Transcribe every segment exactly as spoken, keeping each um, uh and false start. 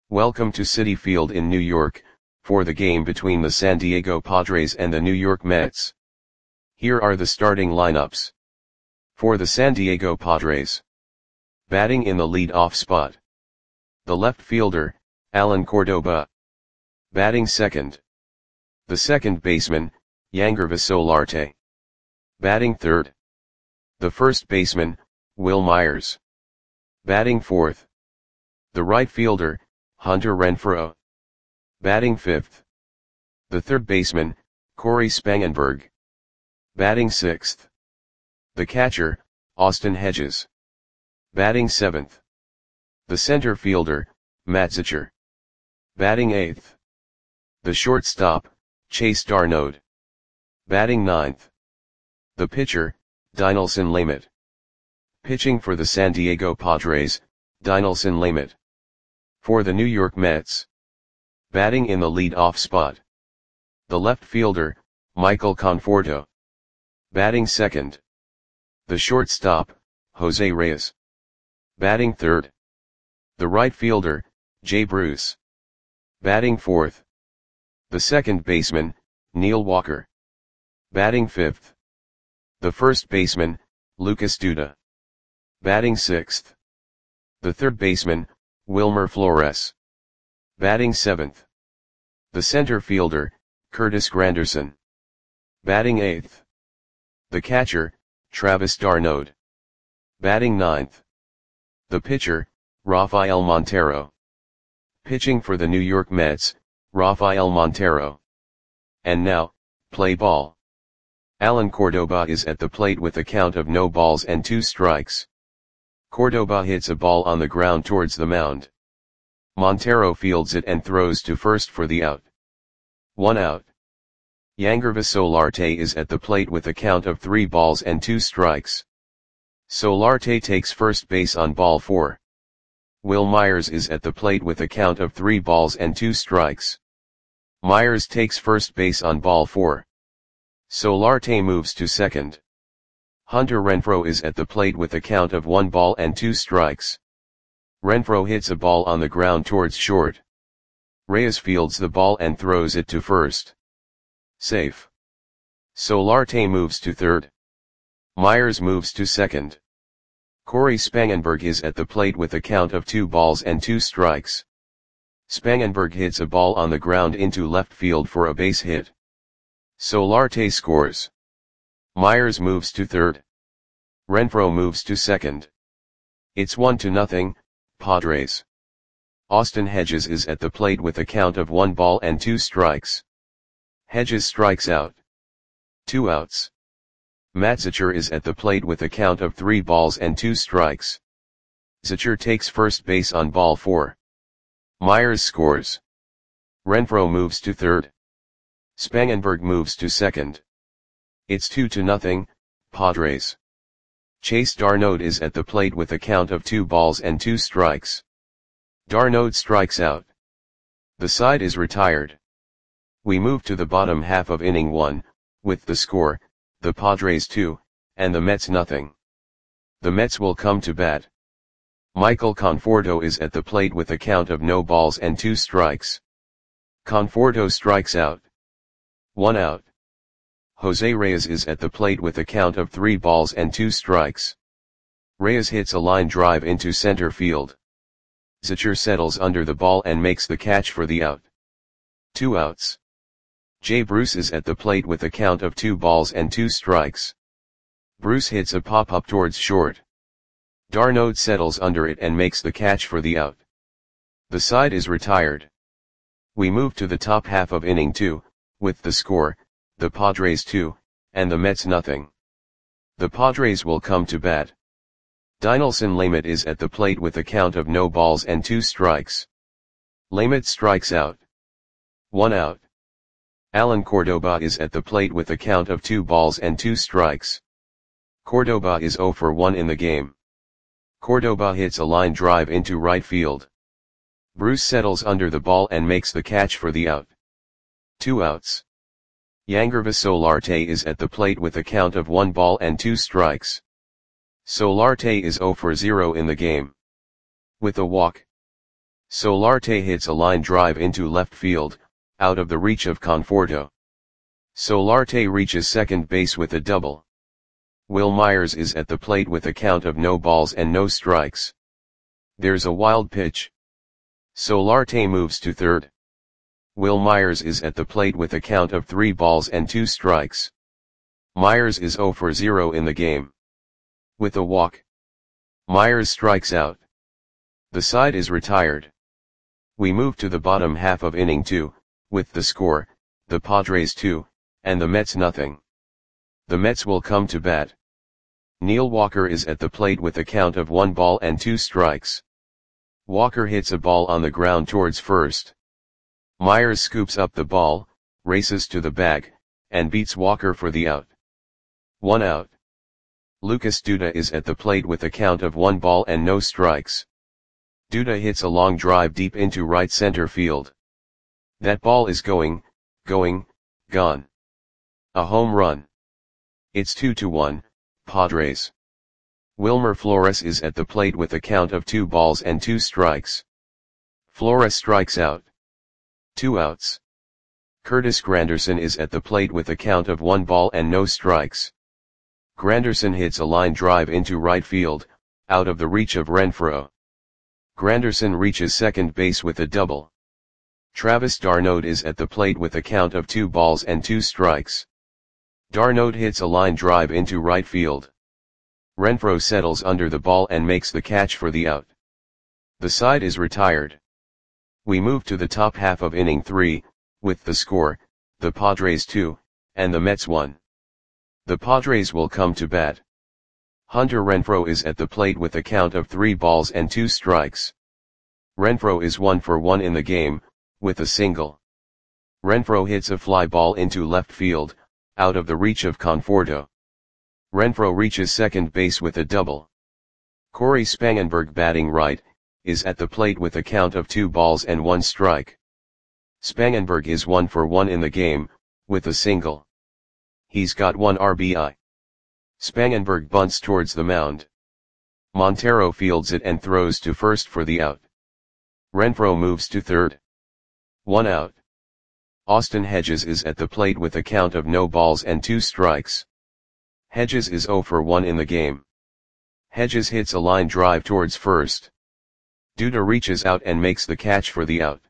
Welcome to Citi Field in New York, for the game between the San Diego Padres and the New York Mets. Here are the starting lineups. For the San Diego Padres. Batting in the lead-off spot. The left fielder, Alan Cordoba. Batting second. The second baseman, Yangervis Solarte. Batting third. The first baseman, Wil Myers. Batting fourth. The right fielder, Hunter Renfroe. Batting fifth. The third baseman, Cory Spangenberg. Batting sixth. The catcher, Austin Hedges. Batting seventh. The center fielder, Matt Zachor. Batting eighth. The shortstop, Chase d'Arnaud. Batting ninth. The pitcher, Dinelson Lamet. Pitching for the San Diego Padres, Dinelson Lamet. For the New York Mets. Batting in the lead-off spot. The left fielder, Michael Conforto. Batting second. The shortstop, Jose Reyes. Batting third. The right fielder, Jay Bruce. Batting fourth. The second baseman, Neil Walker. Batting fifth. The first baseman, Lucas Duda. Batting sixth. The third baseman, Wilmer Flores. Batting seventh. The center fielder, Curtis Granderson. Batting eighth. The catcher, Travis d'Arnaud. Batting ninth. The pitcher, Rafael Montero. Pitching for the New York Mets, Rafael Montero. And now, play ball. Alan Cordoba is at the plate with a count of no balls and two strikes. Cordoba hits a ball on the ground towards the mound. Montero fields it and throws to first for the out. One out. Yangervis Solarte is at the plate with a count of three balls and two strikes. Solarte takes first base on ball four. Wil Myers is at the plate with a count of three balls and two strikes. Myers takes first base on ball four. Solarte moves to second. Hunter Renfroe is at the plate with a count of one ball and two strikes. Renfroe hits a ball on the ground towards short. Reyes fields the ball and throws it to first. Safe. Solarte moves to third. Myers moves to second. Cory Spangenberg is at the plate with a count of two balls and two strikes. Spangenberg hits a ball on the ground into left field for a base hit. Solarte scores. Myers moves to third. Renfroe moves to second. It's one to nothing, Padres. Austin Hedges is at the plate with a count of one ball and two strikes. Hedges strikes out. Two outs. Matt Zachor is at the plate with a count of three balls and two strikes. Zachor takes first base on ball four. Myers scores. Renfroe moves to third. Spangenberg moves to second. It's two to nothing, Padres. Chase d'Arnaud is at the plate with a count of two balls and two strikes. d'Arnaud strikes out. The side is retired. We move to the bottom half of inning one, with the score, the Padres two, and the Mets nothing. The Mets will come to bat. Michael Conforto is at the plate with a count of no balls and two strikes. Conforto strikes out. One out. Jose Reyes is at the plate with a count of three balls and two strikes. Reyes hits a line drive into center field. Zachor settles under the ball and makes the catch for the out. Two outs. Jay Bruce is at the plate with a count of two balls and two strikes. Bruce hits a pop-up towards short. d'Arnaud settles under it and makes the catch for the out. The side is retired. We move to the top half of inning two, with the score, the Padres two, and the Mets nothing. The Padres will come to bat. Dinelson Lamet is at the plate with a count of no balls and two strikes. Lamet strikes out. One out. Alan Cordoba is at the plate with a count of two balls and two strikes. Cordoba is zero for one in the game. Cordoba hits a line drive into right field. Bruce settles under the ball and makes the catch for the out. Two outs. Yangervis Solarte is at the plate with a count of one ball and two strikes. Solarte is zero for zero in the game. With a walk. Solarte hits a line drive into left field, out of the reach of Conforto. Solarte reaches second base with a double. Wil Myers is at the plate with a count of no balls and no strikes. There's a wild pitch. Solarte moves to third. Wil Myers is at the plate with a count of three balls and two strikes. Myers is zero for zero in the game. With a walk, Myers strikes out. The side is retired. We move to the bottom half of inning two, with the score, the Padres two, and the Mets nothing. The Mets will come to bat. Neil Walker is at the plate with a count of one ball and two strikes. Walker hits a ball on the ground towards first. Myers scoops up the ball, races to the bag, and beats Walker for the out. One out. Lucas Duda is at the plate with a count of one ball and no strikes. Duda hits a long drive deep into right center field. That ball is going, going, gone. A home run. It's two to one, Padres. Wilmer Flores is at the plate with a count of two balls and two strikes. Flores strikes out. Two outs. Curtis Granderson is at the plate with a count of one ball and no strikes. Granderson hits a line drive into right field, out of the reach of Renfroe. Granderson reaches second base with a double. Travis d'Arnaud is at the plate with a count of two balls and two strikes. d'Arnaud hits a line drive into right field. Renfroe settles under the ball and makes the catch for the out. The side is retired. We move to the top half of inning three, with the score, the Padres two, and the Mets one. The Padres will come to bat. Hunter Renfroe is at the plate with a count of three balls and two strikes. Renfroe is one for one in the game, with a single. Renfroe hits a fly ball into left field, out of the reach of Conforto. Renfroe reaches second base with a double. Corey Spangenberg, batting right, is at the plate with a count of two balls and one strike. Spangenberg is one for one in the game, with a single. He's got one R B I. Spangenberg bunts towards the mound. Montero fields it and throws to first for the out. Renfroe moves to third. One out. Austin Hedges is at the plate with a count of no balls and two strikes. Hedges is zero for one in the game. Hedges hits a line drive towards first. Duda reaches out and makes the catch for the out.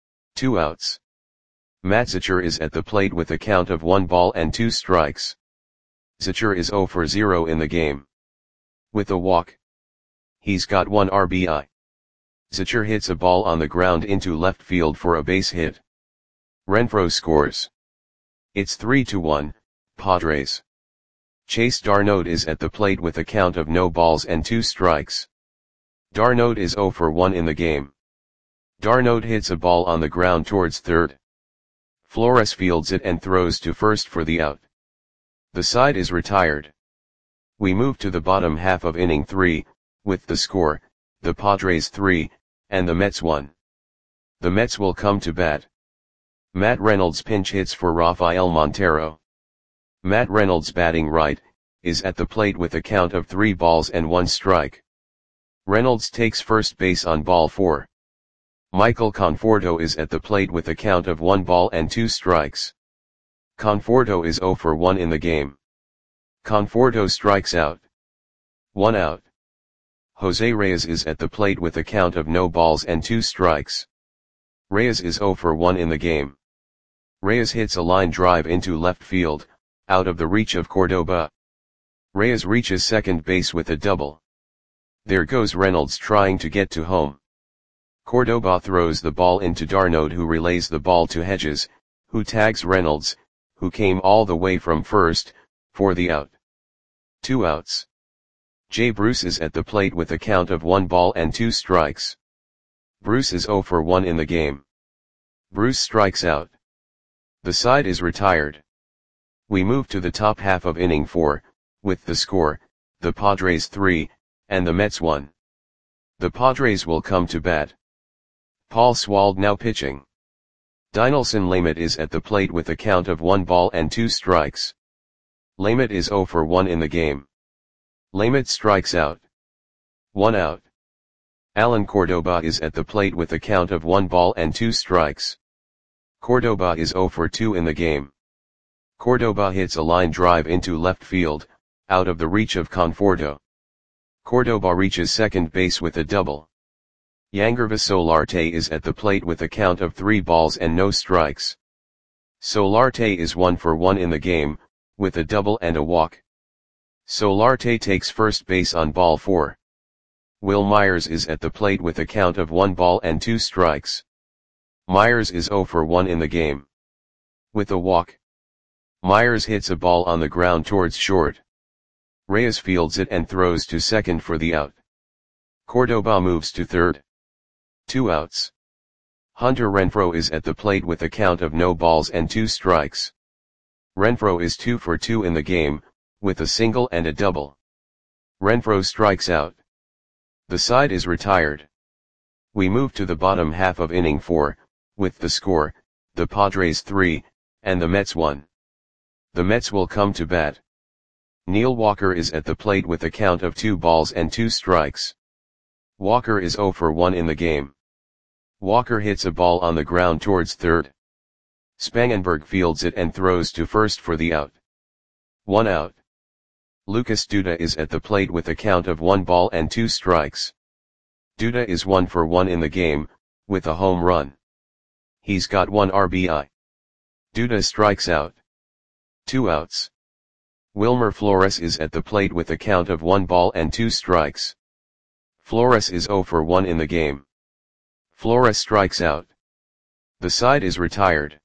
Two outs. Matt Zachor is at the plate with a count of one ball and two strikes. Zachor is zero for zero in the game. With a walk, he's got one R B I. Zachor hits a ball on the ground into left field for a base hit. Renfroe scores. It's three to one, Padres. Chase d'Arnaud is at the plate with a count of no balls and two strikes. d'Arnaud is zero for one in the game. d'Arnaud hits a ball on the ground towards third. Flores fields it and throws to first for the out. The side is retired. We move to the bottom half of inning three, with the score, the Padres three, and the Mets one. The Mets will come to bat. Matt Reynolds pinch hits for Rafael Montero. Matt Reynolds, batting right, is at the plate with a count of three balls and one strike. Reynolds takes first base on ball four. Michael Conforto is at the plate with a count of one ball and two strikes. Conforto is zero for one in the game. Conforto strikes out. One out. Jose Reyes is at the plate with a count of no balls and two strikes. Reyes is zero for one in the game. Reyes hits a line drive into left field, out of the reach of Cordoba. Reyes reaches second base with a double. There goes Reynolds trying to get to home. Cordoba throws the ball into d'Arnaud, who relays the ball to Hedges, who tags Reynolds, who came all the way from first, for the out. Two outs. Jay Bruce is at the plate with a count of one ball and two strikes. Bruce is zero for one in the game. Bruce strikes out. The side is retired. We move to the top half of inning four, with the score, the Padres three, and the Mets one. The Padres will come to bat. Paul Swald now pitching. Dinelson Lamet is at the plate with a count of one ball and two strikes. Lamet is zero for one in the game. Lamet strikes out. One out. Alan Cordoba is at the plate with a count of one ball and two strikes. Cordoba is zero for two in the game. Cordoba hits a line drive into left field, out of the reach of Conforto. Cordoba reaches second base with a double. Yangervis Solarte is at the plate with a count of three balls and no strikes. Solarte is one for one in the game, with a double and a walk. Solarte takes first base on ball four. Wil Myers is at the plate with a count of one ball and two strikes. Myers is zero for one in the game. With a walk. Myers hits a ball on the ground towards short. Reyes fields it and throws to second for the out. Cordoba moves to third. Two outs. Hunter Renfroe is at the plate with a count of no balls and two strikes. Renfroe is two for two in the game, with a single and a double. Renfroe strikes out. The side is retired. We move to the bottom half of inning four, with the score, the Padres three, and the Mets one. The Mets will come to bat. Neil Walker is at the plate with a count of two balls and two strikes. Walker is zero for one in the game. Walker hits a ball on the ground towards third. Spangenberg fields it and throws to first for the out. One out. Lucas Duda is at the plate with a count of one ball and two strikes. Duda is one for one in the game, with a home run. He's got one R B I. Duda strikes out. Two outs. Wilmer Flores is at the plate with a count of one ball and two strikes. Flores is zero for one in the game. Flores strikes out. The side is retired.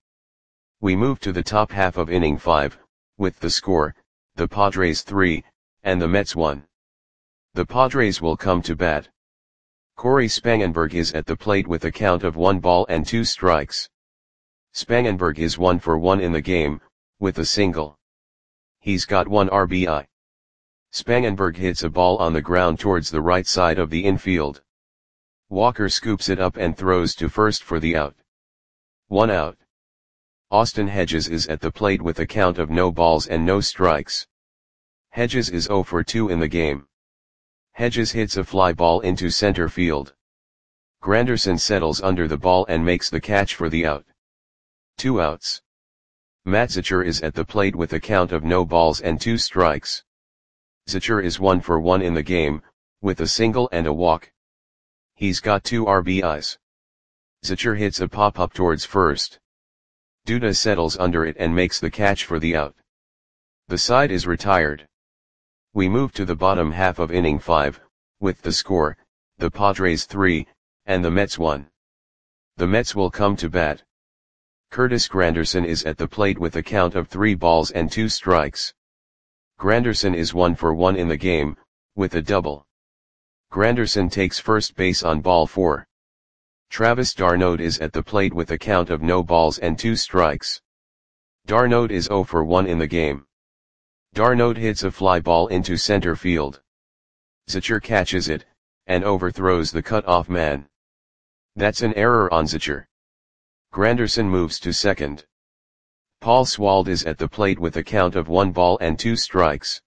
We move to the top half of inning five, with the score, the Padres three, and the Mets one. The Padres will come to bat. Corey Spangenberg is at the plate with a count of one ball and two strikes. Spangenberg is one for one in the game, with a single. He's got one R B I. Spangenberg hits a ball on the ground towards the right side of the infield. Walker scoops it up and throws to first for the out. One out. Austin Hedges is at the plate with a count of no balls and no strikes. Hedges is zero for two in the game. Hedges hits a fly ball into center field. Granderson settles under the ball and makes the catch for the out. Two outs. Matt Zachor is at the plate with a count of no balls and two strikes. Zachor is one for one in the game, with a single and a walk. He's got two R B Is. Zachor hits a pop-up towards first. Duda settles under it and makes the catch for the out. The side is retired. We move to the bottom half of inning five, with the score, the Padres three, and the Mets one. The Mets will come to bat. Curtis Granderson is at the plate with a count of three balls and two strikes. Granderson is one for one in the game, with a double. Granderson takes first base on ball four. Travis d'Arnaud is at the plate with a count of no balls and two strikes. d'Arnaud is zero for one in the game. d'Arnaud hits a fly ball into center field. Zachor catches it, and overthrows the cut-off man. That's an error on Zachor. Granderson moves to second. Paul Swald is at the plate with a count of one ball and two strikes.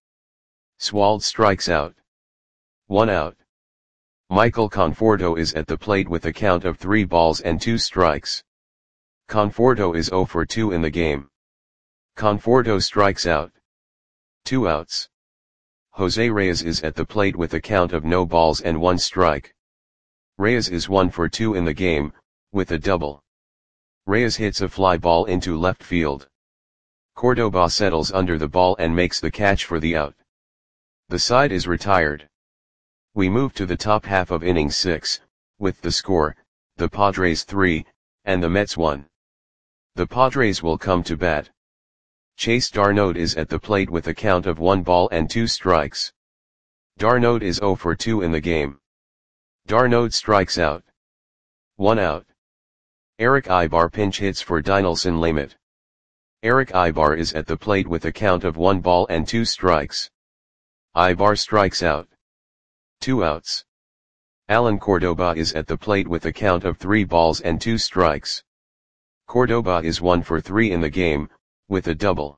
Swald strikes out. One out. Michael Conforto is at the plate with a count of three balls and two strikes. Conforto is zero for two in the game. Conforto strikes out. Two outs. Jose Reyes is at the plate with a count of no balls and one strike. Reyes is one for two in the game, with a double. Reyes hits a fly ball into left field. Cordoba settles under the ball and makes the catch for the out. The side is retired. We move to the top half of inning six, with the score, the Padres three, and the Mets one. The Padres will come to bat. Chase d'Arnaud is at the plate with a count of one ball and two strikes. d'Arnaud is zero for two in the game. d'Arnaud strikes out. One out. Eric Ibar pinch hits for Dinelson Lamet. Eric Ibar is at the plate with a count of one ball and two strikes. Ibar strikes out. Two outs. Alan Cordoba is at the plate with a count of three balls and two strikes. Cordoba is one for three in the game, with a double.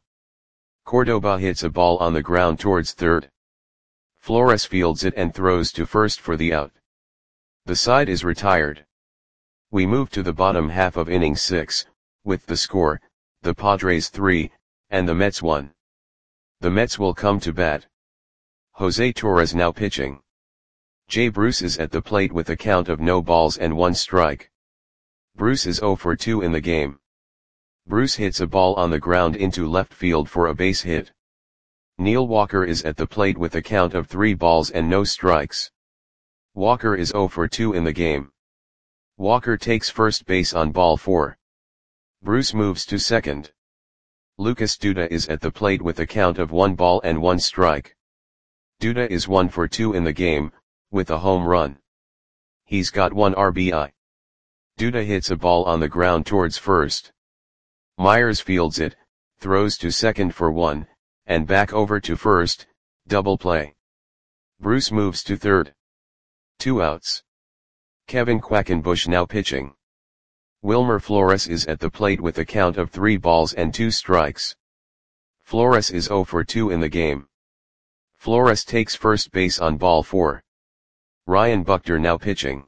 Cordoba hits a ball on the ground towards third. Flores fields it and throws to first for the out. The side is retired. We move to the bottom half of inning six, with the score, the Padres three, and the Mets one. The Mets will come to bat. Jose Torres now pitching. Jay Bruce is at the plate with a count of no balls and one strike. Bruce is oh for two in the game. Bruce hits a ball on the ground into left field for a base hit. Neil Walker is at the plate with a count of three balls and no strikes. Walker is oh for two in the game. Walker takes first base on ball four. Bruce moves to second. Lucas Duda is at the plate with a count of one ball and one strike. Duda is one for two in the game, with a home run. He's got one R B I. Duda hits a ball on the ground towards first. Myers fields it, throws to second for one, and back over to first, double play. Bruce moves to third. Two outs. Kevin Quackenbush now pitching. Wilmer Flores is at the plate with a count of three balls and two strikes. Flores is oh for two in the game. Flores takes first base on ball four. Ryan Buckner now pitching.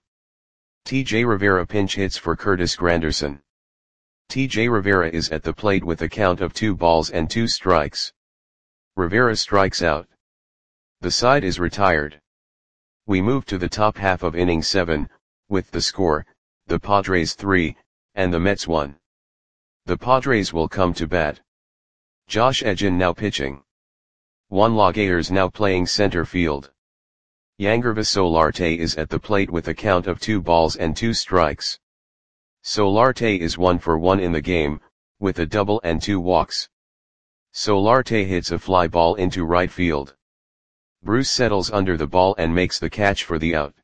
T J Rivera pinch hits for Curtis Granderson. T J Rivera is at the plate with a count of two balls and two strikes. Rivera strikes out. The side is retired. We move to the top half of inning seven, with the score, the Padres three, and the Mets one. The Padres will come to bat. Josh Edgin now pitching. Juan Laguerre now playing center field. Yangervis Solarte is at the plate with a count of two balls and two strikes. Solarte is one for one in the game, with a double and two walks. Solarte hits a fly ball into right field. Bruce settles under the ball and makes the catch for the out.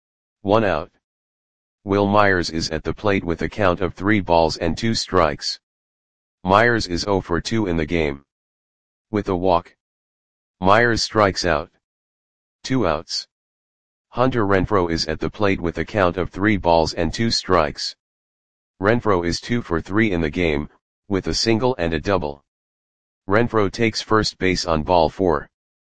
One out. Will Myers is at the plate with a count of three balls and two strikes. Myers is oh for two in the game. With a walk. Myers strikes out. Two outs. Hunter Renfroe is at the plate with a count of three balls and two strikes. Renfroe is two for three in the game, with a single and a double. Renfroe takes first base on ball four.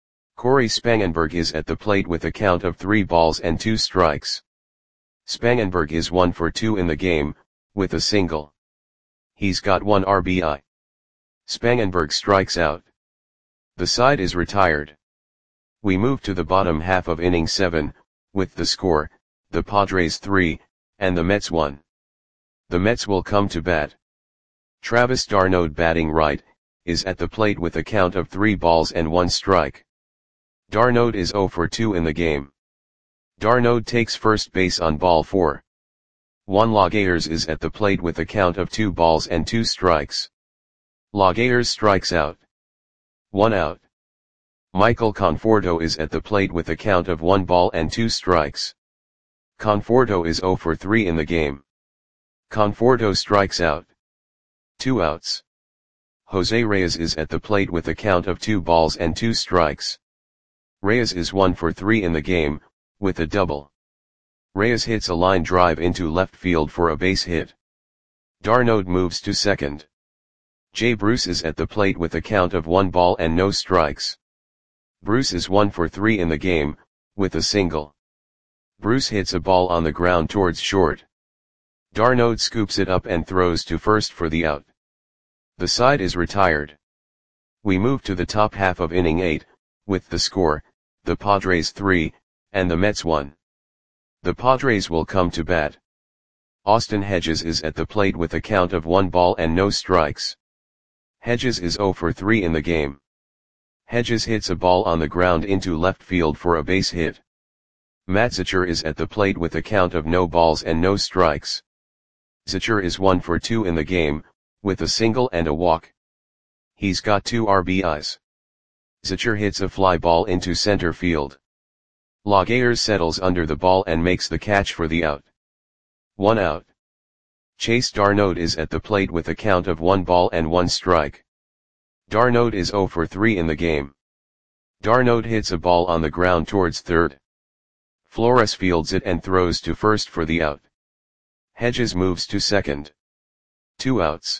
Corey Spangenberg is at the plate with a count of three balls and two strikes. Spangenberg is one for two in the game, with a single. He's got one R B I. Spangenberg strikes out. The side is retired. We move to the bottom half of inning seven, with the score, the Padres three, and the Mets one. The Mets will come to bat. Travis d'Arnaud batting right, is at the plate with a count of three balls and one strike. d'Arnaud is oh for two in the game. d'Arnaud takes first base on ball four. Juan Laguerre is at the plate with a count of two balls and two strikes. Laguerre strikes out. One out. Michael Conforto is at the plate with a count of one ball and two strikes. Conforto is oh for three in the game. Conforto strikes out. Two outs. Jose Reyes is at the plate with a count of two balls and two strikes. Reyes is one for three in the game, with a double. Reyes hits a line drive into left field for a base hit. d'Arnaud moves to second. Jay Bruce is at the plate with a count of one ball and no strikes. Bruce is one for three in the game, with a single. Bruce hits a ball on the ground towards short. d'Arnaud scoops it up and throws to first for the out. The side is retired. We move to the top half of inning eight, with the score, the Padres three, and the Mets one. The Padres will come to bat. Austin Hedges is at the plate with a count of one ball and no strikes. Hedges is oh for three in the game. Hedges hits a ball on the ground into left field for a base hit. Matt Zachor is at the plate with a count of no balls and no strikes. Zachor is one for two in the game, with a single and a walk. He's got two R B Is. Zachor hits a fly ball into center field. Laguerre settles under the ball and makes the catch for the out. One out. Chase d'Arnaud is at the plate with a count of one ball and one strike. d'Arnaud is oh for three in the game. d'Arnaud hits a ball on the ground towards third. Flores fields it and throws to first for the out. Hedges moves to second. Two outs.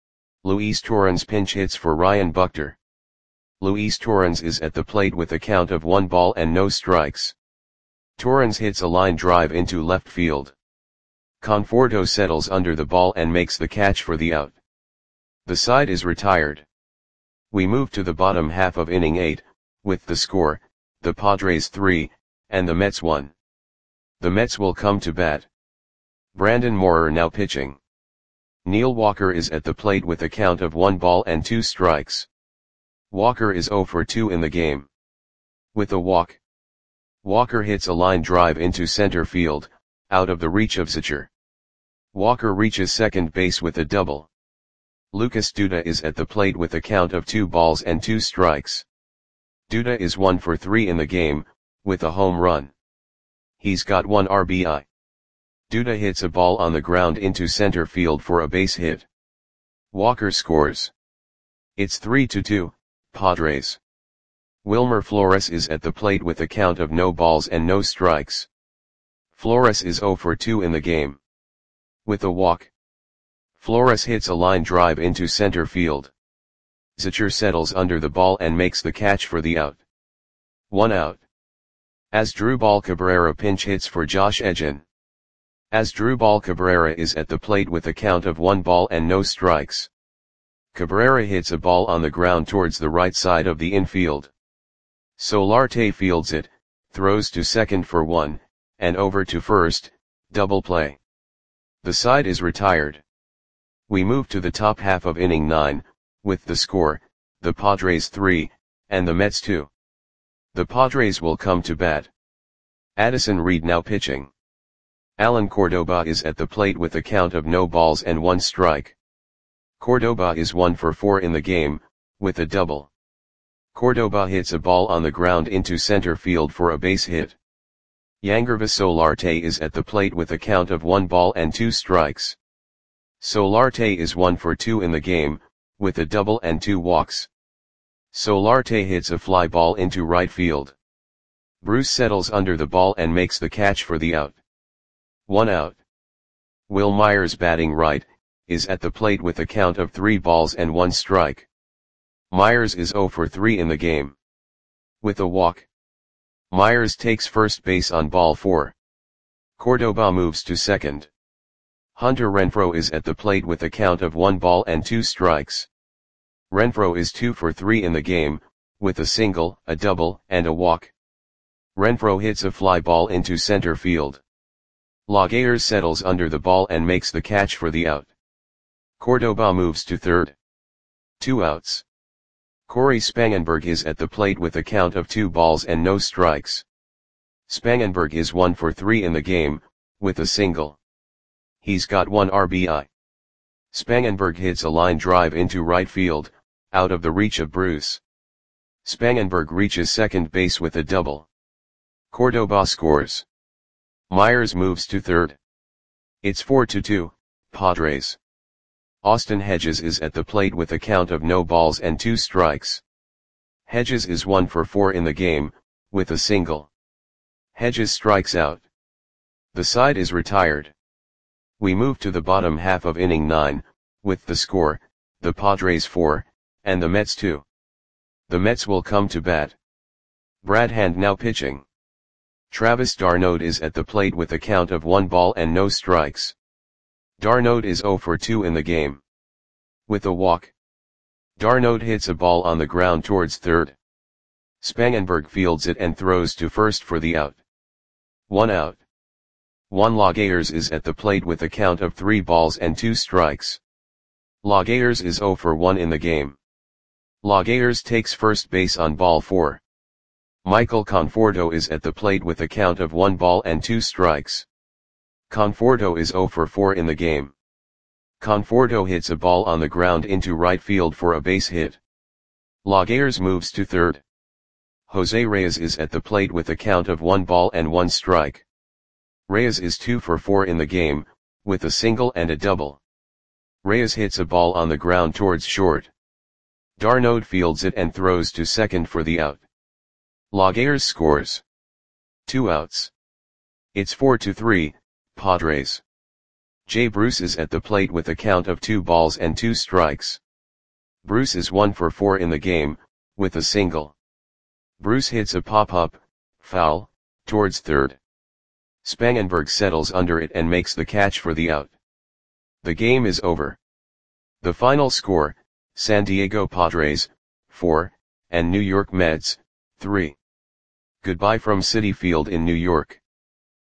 Luis Torrens pinch hits for Ryan Buckner. Luis Torrens is at the plate with a count of one ball and no strikes. Torrens hits a line drive into left field. Conforto settles under the ball and makes the catch for the out. The side is retired. We move to the bottom half of inning eight, with the score, the Padres three, and the Mets one. The Mets will come to bat. Brandon Moorer now pitching. Neil Walker is at the plate with a count of one ball and two strikes. Walker is oh for two in the game. With a walk, Walker hits a line drive into center field, out of the reach of Zachar. Walker reaches second base with a double. Lucas Duda is at the plate with a count of two balls and two strikes. Duda is one for three in the game, with a home run. He's got one R B I. Duda hits a ball on the ground into center field for a base hit. Walker scores. It's three to two, Padres. Wilmer Flores is at the plate with a count of no balls and no strikes. Flores is oh for two in the game. With a walk, Flores hits a line drive into center field. Zachar settles under the ball and makes the catch for the out. One out. Asdrubal Cabrera pinch hits for Josh Edgin. Asdrubal Cabrera is at the plate with a count of one ball and no strikes. Cabrera hits a ball on the ground towards the right side of the infield. Solarte fields it, throws to second for one, and over to first, double play. The side is retired. We move to the top half of inning nine, with the score, the Padres three, and the Mets two. The Padres will come to bat. Addison Reed now pitching. Alan Cordoba is at the plate with a count of no balls and one strike. Cordoba is one for four in the game, with a double. Cordoba hits a ball on the ground into center field for a base hit. Yangervis Solarte is at the plate with a count of one ball and two strikes. Solarte is one for two in the game, with a double and two walks. Solarte hits a fly ball into right field. Bruce settles under the ball and makes the catch for the out. One out. Will Myers batting right, is at the plate with a count of three balls and one strike. Myers is oh for three in the game. With a walk, Myers takes first base on ball four. Cordoba moves to second. Hunter Renfroe is at the plate with a count of one ball and two strikes. Renfroe is two for three in the game, with a single, a double, and a walk. Renfroe hits a fly ball into center field. Laguerre settles under the ball and makes the catch for the out. Cordoba moves to third. Two outs. Corey Spangenberg is at the plate with a count of two balls and no strikes. Spangenberg is one for three in the game, with a single. He's got one R B I. Spangenberg hits a line drive into right field, out of the reach of Bruce. Spangenberg reaches second base with a double. Cordoba scores. Myers moves to third. It's four to two, Padres. Austin Hedges is at the plate with a count of no balls and two strikes. Hedges is one for four in the game, with a single. Hedges strikes out. The side is retired. We move to the bottom half of inning nine, with the score, the Padres four, and the Mets two. The Mets will come to bat. Brad Hand now pitching. Travis d'Arnaud is at the plate with a count of one ball and no strikes. d'Arnaud is oh for two in the game. With a walk, d'Arnaud hits a ball on the ground towards third. Spangenberg fields it and throws to first for the out. One out. Juan Laguerre is at the plate with a count of three balls and two strikes. Laguerre is oh for one in the game. Laguerre takes first base on ball four. Michael Conforto is at the plate with a count of one ball and two strikes. Conforto is oh for four in the game. Conforto hits a ball on the ground into right field for a base hit. Laguerre moves to third. Jose Reyes is at the plate with a count of one ball and one strike. Reyes is two for four in the game, with a single and a double. Reyes hits a ball on the ground towards short. d'Arnaud fields it and throws to second for the out. Laguerre scores. Two outs. It's four to three, Padres. Jay Bruce is at the plate with a count of two balls and two strikes. Bruce is one for four in the game, with a single. Bruce hits a pop-up, foul, towards third. Spangenberg settles under it and makes the catch for the out. The game is over. The final score, San Diego Padres, four, and New York Mets, three. Goodbye from Citi Field in New York.